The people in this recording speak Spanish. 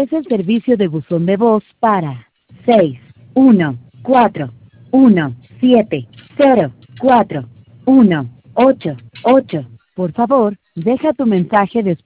es el servicio de buzón de voz para 614-178-418. Por favor, deja tu mensaje después.